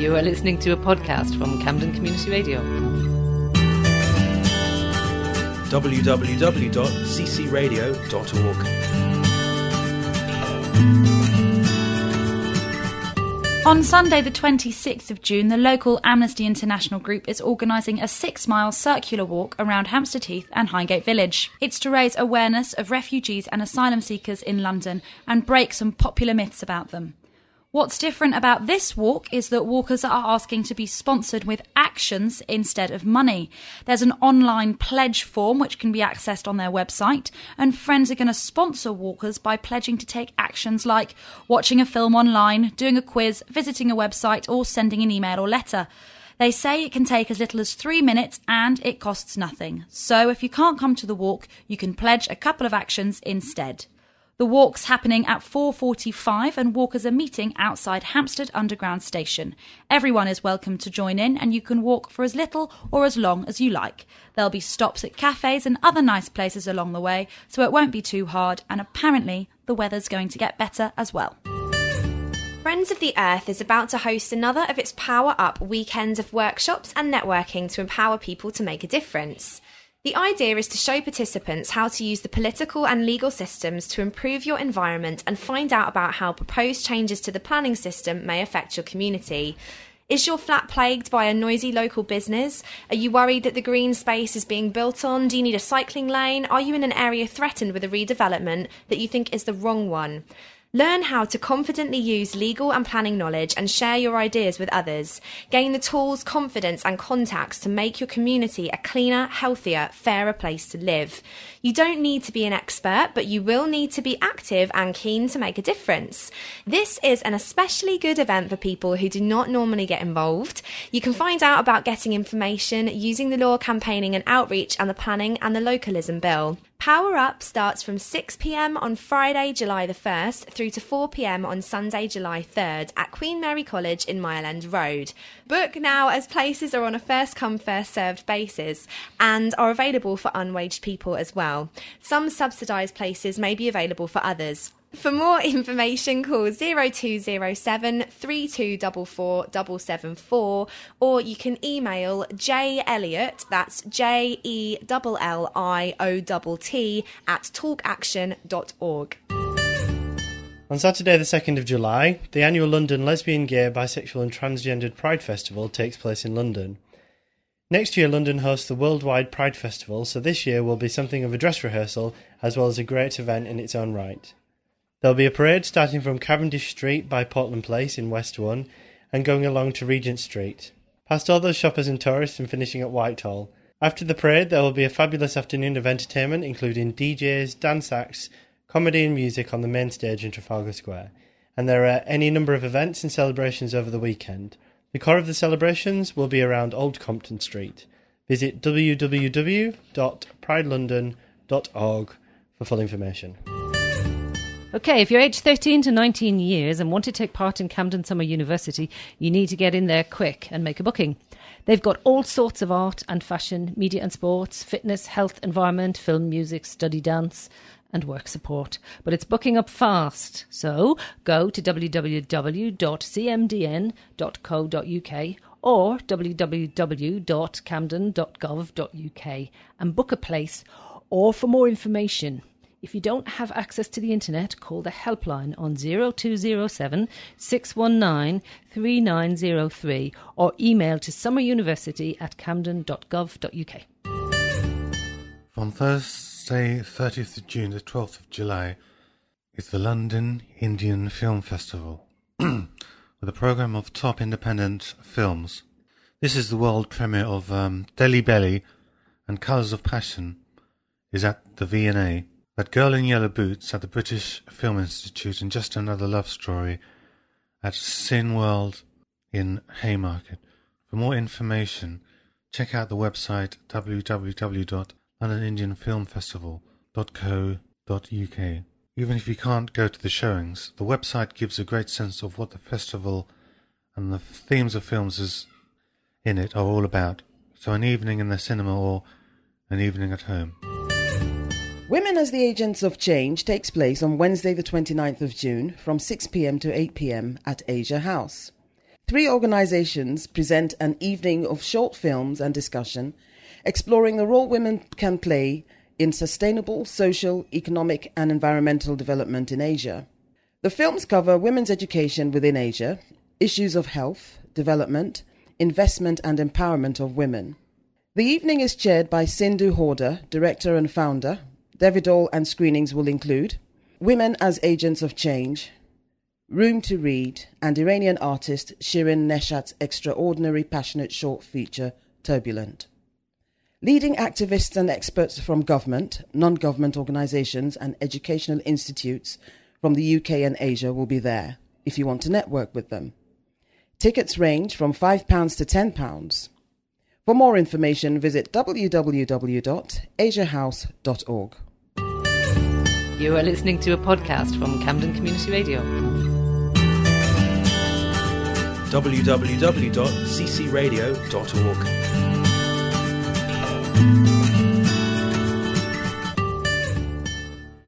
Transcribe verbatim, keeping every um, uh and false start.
You are listening to a podcast from Camden Community Radio. w w w dot c c radio dot org. On Sunday the twenty-sixth of June, the local Amnesty International group is organising a six-mile circular walk around Hampstead Heath and Highgate Village. It's to raise awareness of refugees and asylum seekers in London and break some popular myths about them. What's different about this walk is that walkers are asking to be sponsored with actions instead of money. There's an online pledge form which can be accessed on their website, and friends are going to sponsor walkers by pledging to take actions like watching a film online, doing a quiz, visiting a website, or sending an email or letter. They say it can take as little as three minutes and it costs nothing. So if you can't come to the walk, you can pledge a couple of actions instead. The walk's happening at four forty-five and walkers are meeting outside Hampstead Underground Station. Everyone is welcome to join in and you can walk for as little or as long as you like. There'll be stops at cafes and other nice places along the way, so it won't be too hard, and apparently the weather's going to get better as well. Friends of the Earth is about to host another of its Power Up weekends of workshops and networking to empower people to make a difference. The idea is to show participants how to use the political and legal systems to improve your environment and find out about how proposed changes to the planning system may affect your community. Is your flat plagued by a noisy local business? Are you worried that the green space is being built on? Do you need a cycling lane? Are you in an area threatened with a redevelopment that you think is the wrong one? Learn how to confidently use legal and planning knowledge and share your ideas with others. Gain the tools, confidence and contacts to make your community a cleaner, healthier, fairer place to live. You don't need to be an expert, but you will need to be active and keen to make a difference. This is an especially good event for people who do not normally get involved. You can find out about getting information, using the law, campaigning and outreach, and the planning and the localism bill. Power Up starts from six p m on Friday, July the first, through to four p m on Sunday, July third at Queen Mary College in Mile End Road. Book now, as places are on a first-come, first-served basis and are available for unwaged people as well. Some subsidised places may be available for others. For more information, call zero two zero seven, three two four four, seven seven four, or you can email J Elliott, that's J E L L I O T T, at talkaction dot org. On Saturday the second of July, the annual London Lesbian, Gay, Bisexual and Transgendered Pride Festival takes place in London. Next year London hosts the Worldwide Pride Festival, so this year will be something of a dress rehearsal as well as a great event in its own right. There'll be a parade starting from Cavendish Street by Portland Place in West one and going along to Regent Street, past all those shoppers and tourists and finishing at Whitehall. After the parade there will be a fabulous afternoon of entertainment including D Js, dance acts, comedy and music on the main stage in Trafalgar Square, and there are any number of events and celebrations over the weekend. The core of the celebrations will be around Old Compton Street. Visit w w w dot pride london dot org for full information. OK, if you're aged thirteen to nineteen years and want to take part in Camden Summer University, you need to get in there quick and make a booking. They've got all sorts of art and fashion, media and sports, fitness, health, environment, film, music, study, dance and work support. But it's booking up fast. So go to w w w dot c m d n dot co dot u k or w w w dot camden dot gov dot u k and book a place. Or for more information, if you don't have access to the internet, call the helpline on zero two zero seven, six one nine, three nine zero three or email to summeruniversity at camden dot gov dot u k. From Thursday, thirtieth of June to twelfth of July is the London Indian Film Festival with a programme of top independent films. This is the world premiere of um, Delhi Belly and Colours of Passion is at the V and A. That Girl in Yellow Boots at the British Film Institute and Just Another Love Story at Cineworld in Haymarket. For more information, check out the website w w w dot london indian film festival dot co dot u k. Even if you can't go to the showings, the website gives a great sense of what the festival and the themes of films is in it are all about. So an evening in the cinema or an evening at home. Women as the Agents of Change takes place on Wednesday the twenty-ninth of June from six p m to eight p m at Asia House. Three organisations present an evening of short films and discussion exploring the role women can play in sustainable social, economic and environmental development in Asia. The films cover women's education within Asia, issues of health, development, investment and empowerment of women. The evening is chaired by Sindhu Horder, director and founder. Davidol and screenings will include Women as Agents of Change, Room to Read, and Iranian artist Shirin Neshat's extraordinary passionate short feature, Turbulent. Leading activists and experts from government, non-government organisations and educational institutes from the U K and Asia will be there if you want to network with them. Tickets range from five pounds to ten pounds. For more information, visit w w w dot asia house dot org. You are listening to a podcast from Camden Community Radio. w w w dot c c radio dot org.